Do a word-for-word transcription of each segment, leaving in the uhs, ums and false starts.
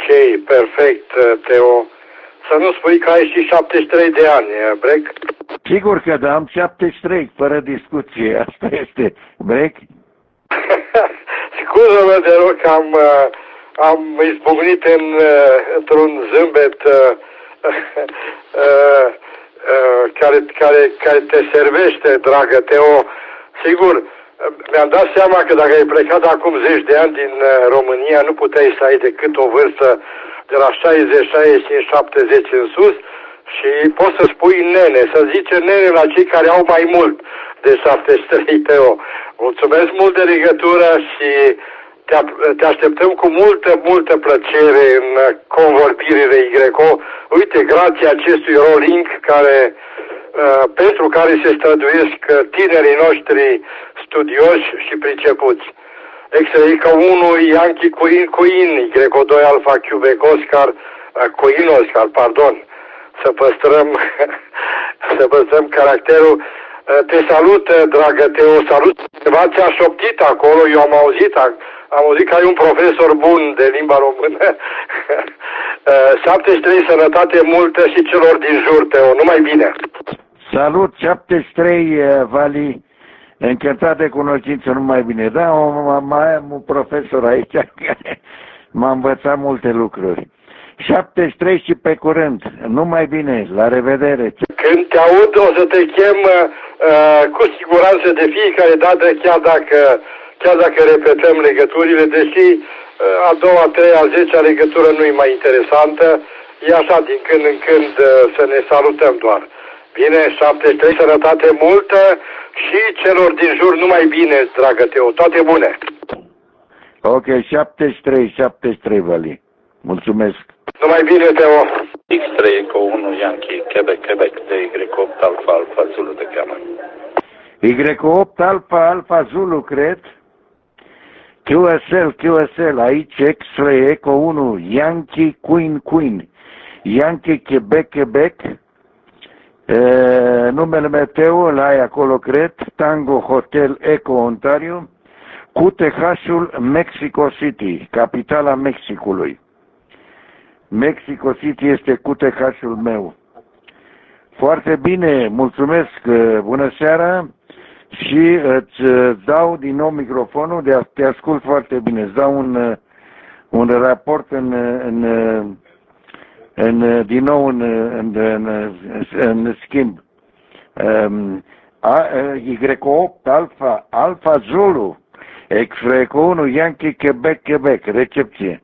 Ok, perfect, Teo. Să nu spui că ai și șaptezeci și trei de ani, Break? Sigur că da, am șaptezeci și trei, fără discuție, asta este, Break. Scuză-mă de rog că am, am izbucnit în, într-un zâmbet uh, uh, uh, care, care, care te servește, dragă Teo. Sigur, mi-am dat seama că dacă ai plecat acum zeci de ani din România, nu puteai să ai decât o vârstă de la șaizeci, șaizeci și cinci, șaptezeci în sus și poți să spui nene, să zice nene la cei care au mai mult de șaptezeci și trei, Teo. Mulțumesc mult de legătură și te, te așteptăm cu multă, multă plăcere în convorbirile Y C O. Uite, grație acestui rolling care, uh, pentru care se străduiesc tinerii noștri studioși și pricepuți. X-Ray că unu, Yankee Queen Queen, Y C O doi Alpha Quebec Oscar, uh, Queen Oscar, pardon, să păstrăm, să păstrăm caracterul. Te salut, dragă Teo, salut. Ceva ți-a șoptit acolo, eu am auzit, am auzit că ai un profesor bun de limba română. șaptezeci și trei, sănătate multă și celor din jur, Teo, numai bine. Salut, șaptezeci și trei, Vali, încântat de cunoștință, numai bine. Da, mai am un profesor aici care m-a învățat multe lucruri. șaptezeci și trei și pe curând. Numai bine. La revedere. Când te aud o să te chem uh, cu siguranță de fiecare dată, chiar dacă, chiar dacă repetăm legăturile, deși uh, a doua, a treia, a zecea legătură nu e mai interesantă. E așa din când în când uh, să ne salutăm doar. Bine, șaptezeci și trei, sănătate multă și celor din jur numai bine, dragă Teo. Toate bune. Ok, șaptezeci și trei, șaptezeci și trei, Vali. Mulțumesc. Numai bine, Teo. X trei Eco unu Yankee Quebec Quebec de Y opt Alpha Alpha Zulu te cheamă. Y opt Alpha Alpha Zulu, cred. Q S L, Q S L, aici X trei Eco unu Yankee Queen Queen. Yankee Quebec Quebec. E, numele meu Teo, îl ai acolo, cred. Tango Hotel Eco Ontario. Cu T H-ul Mexico City, capitala Mexicului. Mexico City este cu T H-ul meu. Foarte bine, mulțumesc, bună seara și îți dau din nou microfonul, de a te ascult foarte bine. Îți dau un, un raport în, în, în, din nou în, în, în, în schimb. Um, Y opt Alpha, Alpha Zulu, X unu Yankee Quebec Quebec, recepție.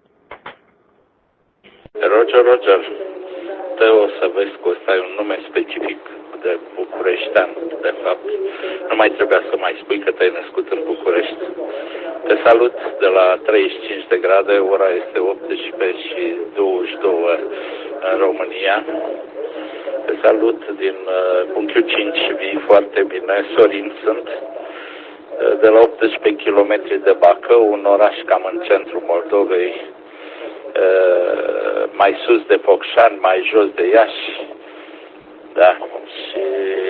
Roger, Roger, Teo, să vezi că ăsta e un nume specific de bucureștean, de fapt. Nu mai trebuia să mai spui că te-ai născut în București. Te salut de la treizeci și cinci de grade, ora este optsprezece și douăzeci și doi în România. Te salut din uh, Unchiul cinci, vii foarte bine, Sorin sunt, uh, de la optsprezece kilometri de Bacău, un oraș cam în centrul Moldovei, Uh, mai sus de Focșani, mai jos de Iași, da, și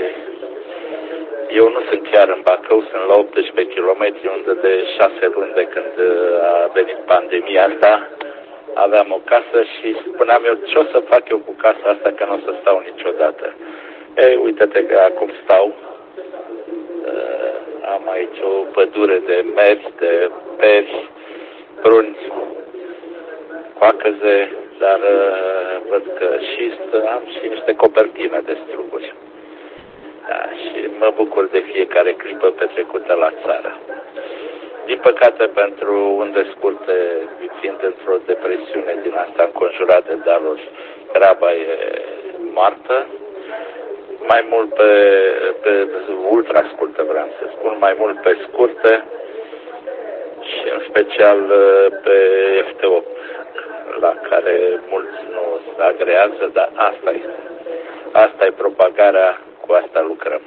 eu nu sunt chiar în Bacău, sunt la optsprezece kilometri, unde de șase luni de când a venit pandemia asta, aveam o casă și spuneam eu ce o să fac eu cu casa asta, că nu o să stau niciodată. Ei, uite-te că acum stau, uh, am aici o pădure de meri, de peri, prunzi, coacăze, dar uh, văd că și am și niște copertine de struguri. Da, și mă bucur de fiecare clipă petrecută la țară. Din păcate, pentru unde scurte, fiind într-o depresiune din asta înconjurat de daruri, treaba e moartă. Mai mult pe, pe ultra scurte, vreau să spun, mai mult pe scurte și în special pe F T opt, la care mulți nu se agrează, dar asta este. Asta e propagarea, cu asta lucrăm.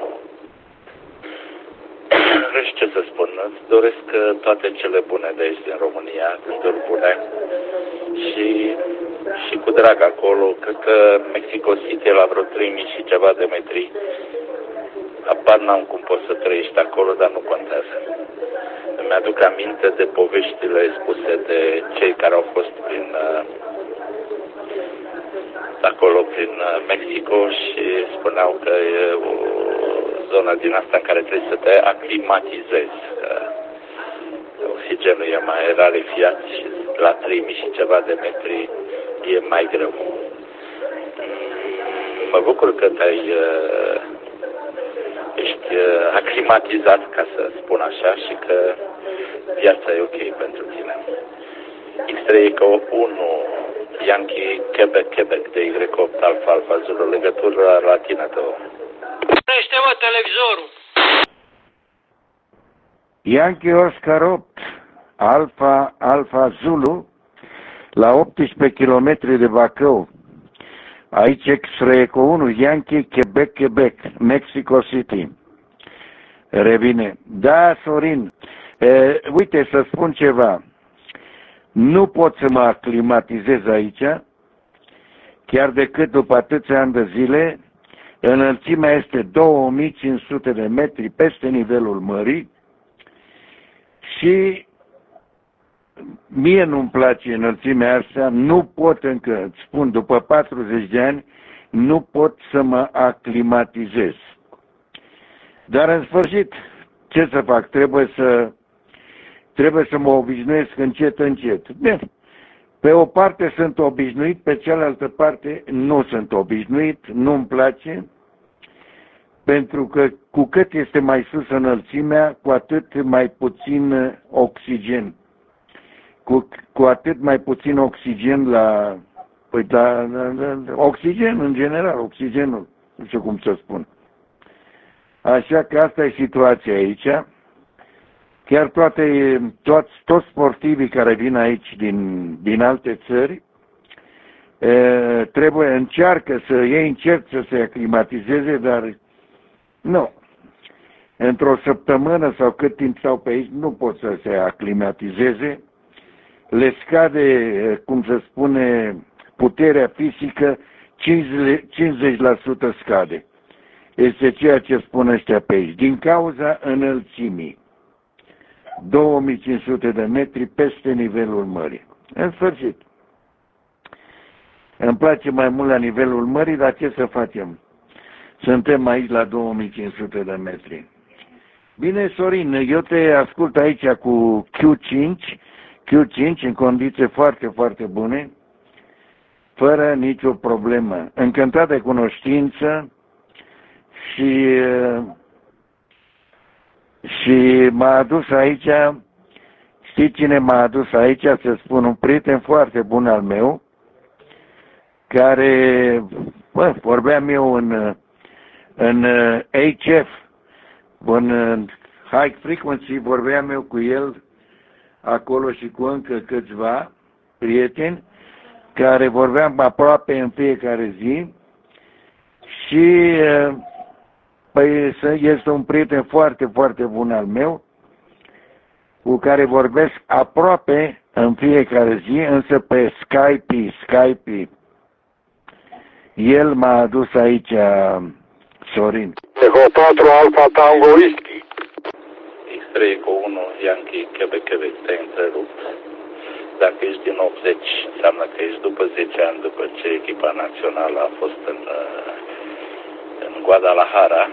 Nu știu ce să spun, îți doresc toate cele bune de aici din România, gânduri bune și, și cu drag acolo. Cred că Mexico City e la vreo trei mii și ceva de metri. Apar n-am cum poți să trăiești acolo, dar nu contează. Mi-aduc aminte de poveștile spuse de cei care au fost prin acolo, prin Mexico, și spuneau că e o zonă din asta în care trebuie să te aclimatizezi. Oxigenul e mai rarefiat și la trei mii și ceva de metri e mai greu. Mă bucur că te-ai, ești aclimatizat, ca să spun așa, și că viața e ok pentru tine. X trei Echo unu, Yankee, Quebec, Quebec, de Y opt, Alfa, Alfa, Zulu, legătură latină două. Crește-mă televizorul! Yankee Oscar opt, Alfa, Alfa, Zulu, la optsprezece kilometri de Bacău. Aici X-Ray Echo unu, Yankee, Quebec, Quebec, Mexico City. Revine. Da, Sorin, e, uite, să spun ceva. Nu pot să mă aclimatizez aici, chiar decât după atâția ani de zile. Înălțimea este două mii cinci sute de metri peste nivelul mării și mie nu-mi place înălțimea asta, nu pot încă, îți spun, după patruzeci de ani, nu pot să mă aclimatizez. Dar în sfârșit, ce să fac? Trebuie să, trebuie să mă obișnuiesc încet, încet. Bine, pe o parte sunt obișnuit, pe cealaltă parte nu sunt obișnuit, nu-mi place, pentru că cu cât este mai sus înălțimea, cu atât mai puțin oxigen. Cu, cu atât mai puțin oxigen la, păi la, la, la, oxigen în general, oxigenul, nu știu cum să spun. Așa că asta e situația aici. Chiar toate, toți, toți sportivii care vin aici din, din alte țări, e, trebuie, încearcă să, ei încerc să se aclimatizeze, dar nu. Într-o săptămână sau cât timp stau pe aici, nu pot să se aclimatizeze. Le scade, cum se spune, puterea fizică, cincizeci la sută scade. Este ceea ce spun ăștia pe aici. Din cauza înălțimii. două mii cinci sute de metri peste nivelul mării. În sfârșit. Îmi place mai mult la nivelul mării, dar ce să facem? Suntem aici la două mii cinci sute de metri. Bine, Sorin, eu te ascult aici cu Q cinci, Q cinci în condiții foarte, foarte bune, fără nicio problemă. Încântat de cunoștință și, și m-a adus aici, știi cine m-a adus aici, să spun, un prieten foarte bun al meu, care, bă, vorbeam eu în, în H F, în High Frequency, vorbeam eu cu el acolo și cu încă câțiva prieteni, care vorbeam aproape în fiecare zi și păi, este un prieten foarte, foarte bun al meu, cu care vorbesc aproape în fiecare zi, însă pe Skype, Skype. El m-a adus aici, Sorin. Echo patru Alfa Tango Whisky. X trei Echo unu, Yankee, Quebec, Quebec, te-ai întrerupt. Dacă ești din optzeci, înseamnă că ești după zece ani, după ce echipa națională a fost în, în Guadalajara.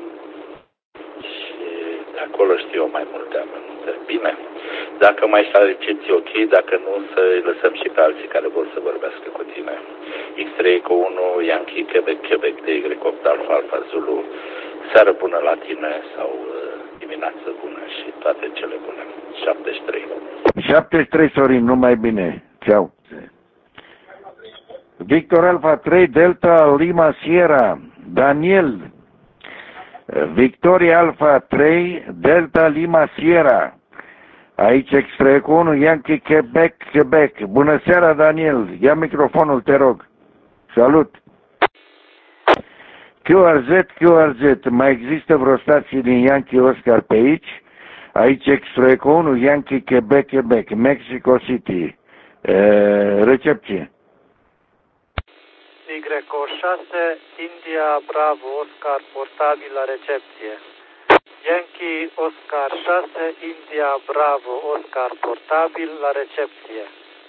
Și de acolo știu eu mai multe amănunte. Bine, dacă mai saliciți, ok, dacă nu, să lăsăm și pe alții care vor să vorbească cu tine. X trei Echo unu, Yankee, Quebec, Quebec, de Y opt, Alfa, Alfa, Zulu, seară bună la tine sau dimineață bună și toate cele bune. șaptezeci și trei. șaptezeci și trei, Sorin, numai bine. Ceau. Victor Alpha trei, Delta Lima Sierra, Daniel. Victoria Alpha trei, Delta Lima Sierra. Aici X trei Echo unu, Yankee, Quebec, Quebec. Bună seara, Daniel. Ia microfonul, te rog. Salut. Q R Z, Q R Z. Mai există vreo stație din Yankee Oscar pe aici? Aici X trei Echo unu, Yankee, Quebec, Quebec, Mexico City. E, recepție. Y șase, India, Bravo, Oscar, portabil la recepție. Yankee Oscar șase, India Bravo Oscar portabil la recepție.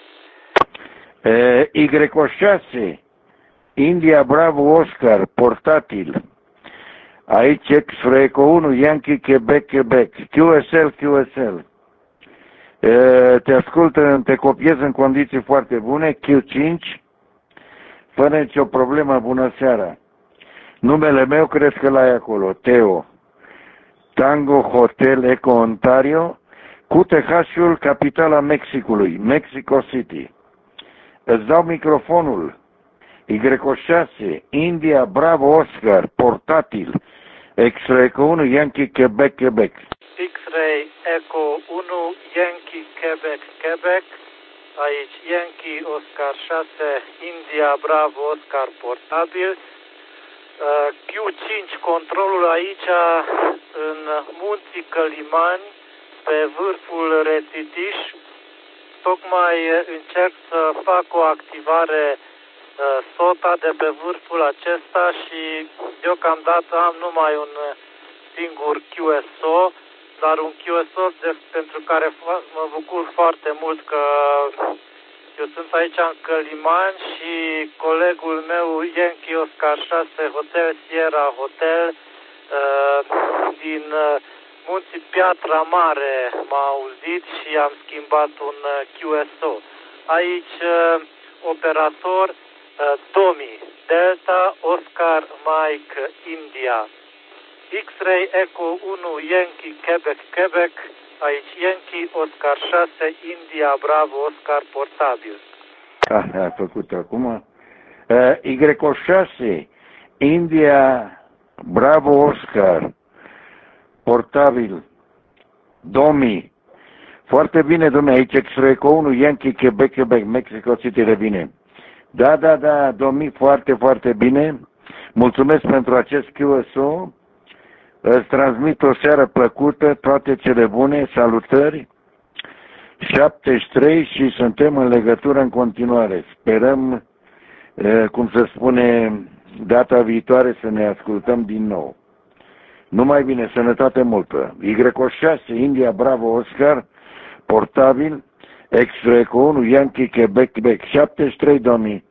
Y șase, India Bravo Oscar portatil. Aici X-Ray Eco unu, Yankee Quebec Quebec, Q S L Q S L. Te ascult, te copiez în condiții foarte bune, Q cinci, fără nicio problemă, bună seara. Numele meu cred că l-ai acolo, Teo. Tango Hotel Eco Ontario, cu T H-ul capitala Mexicului, Mexico City. Îți dau microfonul. Y șase, India Bravo Oscar, portatil. X-Ray Eco unu, Yankee Quebec Quebec. X-Ray Eco unu, Yankee Quebec Quebec. Aici Yankee Oscar șase, India Bravo Oscar portabil. Q cinci, controlul aici în munții Călimani, pe vârful Rețitiș. Tocmai încerc să fac o activare SOTA de pe vârful acesta și deocamdată am numai un singur Q S O, dar un Q S O de, pentru care mă bucur foarte mult că eu sunt aici în Călimani și colegul meu Yankee Oscar șase Hotel Sierra Hotel din munții Piatra Mare m-a auzit și am schimbat un Q S O. Aici operator Domi, Delta Oscar Mike India. X-Ray Eco unu, Yankee Quebec Quebec. Aici Yankee Oscar șase, India Bravo Oscar portabil. Ah, a făcut acum. Y șase, India Bravo Oscar portabil. Domi. Foarte bine, domnule, aici X-Ray Eco unu, Yankee Quebec Quebec, Mexico City, revine. Da, da, da, Domi, foarte, foarte bine. Mulțumesc pentru acest Q S O. Îți transmit o seară plăcută, toate cele bune, salutări. șaptezeci și trei și suntem în legătură în continuare. Sperăm, cum se spune, data viitoare să ne ascultăm din nou. Numai bine, sănătate multă. Y șase, India Bravo Oscar, portabil, X-Ray Eco unu, Yankee Quebec Quebec, șaptezeci și trei, Domi.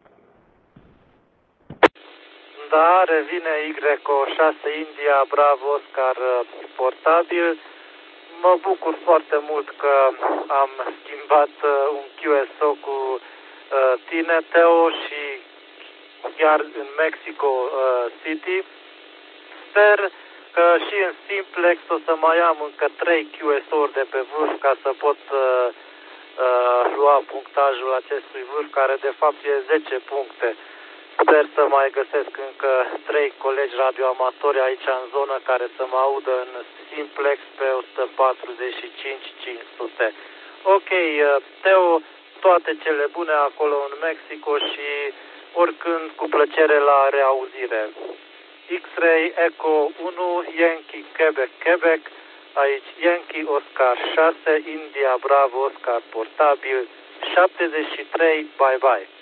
Da, revine Y șase, India Bravo Oscar portabil. Mă bucur foarte mult că am schimbat un Q S O cu tine, Teo, și chiar în Mexico City. Sper că și în Simplex o să mai am încă trei Q S O-uri de pe vârf ca să pot uh, uh, lua punctajul acestui vârf, care de fapt e zece puncte. Sper să mai găsesc încă trei colegi radioamatori aici în zonă care să mă audă în Simplex pe o sută patruzeci și cinci cinci sute. Ok, Teo, toate cele bune acolo în Mexico și oricând cu plăcere la reauzire. X-Ray Eco unu, Yankee Quebec Quebec, aici Yankee Oscar șase, India Bravo Oscar portabil, șaptezeci și trei, bye bye.